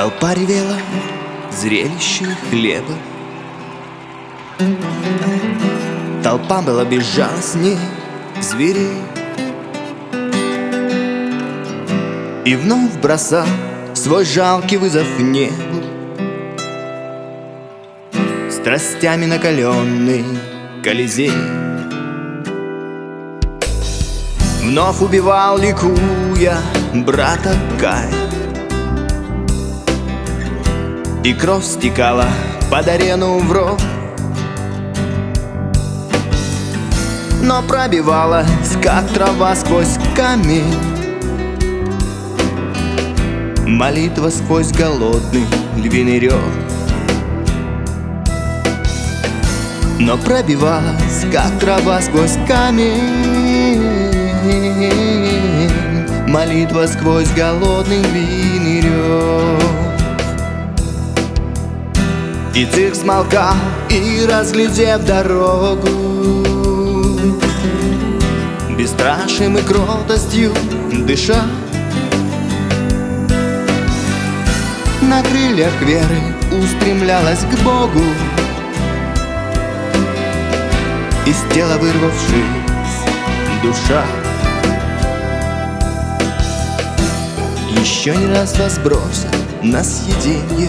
Толпа ревела, зрелище хлеба. Толпа была безжалостней зверей. И вновь бросал свой жалкий вызов небу, страстями накаленный Колизей. Вновь убивал, ликуя, брата Кая, и кровь стекала под арену в ров. Но пробивалась, как трава сквозь камень, молитва сквозь голодный львиный рев. Но пробивалась, как трава сквозь камень, молитва сквозь голодный львиный рев. И цирк смолкал, и, разглядев дорогу, бесстрашием и кротостью дыша, на крыльях веры устремлялась к Богу, из тела вырвавшись душа. Еще не раз вас бросят на съеденье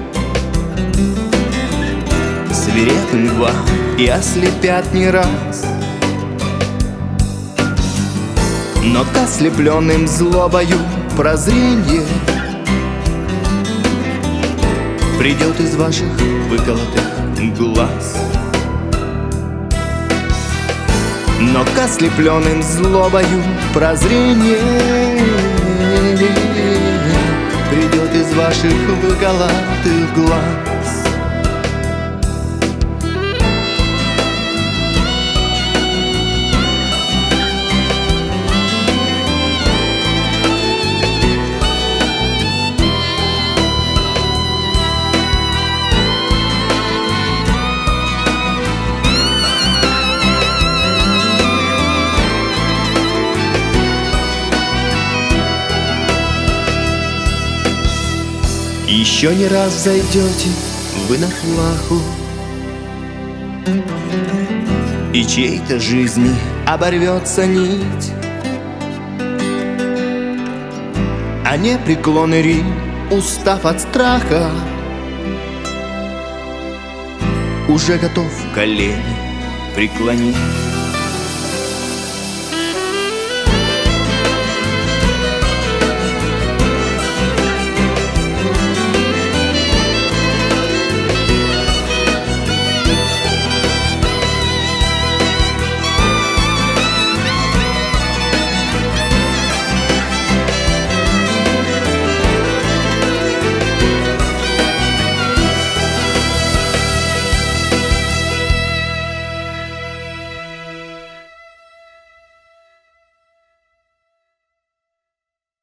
свирепым льва и ослепят не раз. Но к ослепленным злобою прозренье придет из ваших выколотых глаз. Но к ослепленным злобою прозренье придет из ваших выколотых глаз. Еще не раз зайдете вы на плаху, и чьей-то жизни оборвется нить, а непреклонный Рим, устав от страха, уже готов колени преклонить.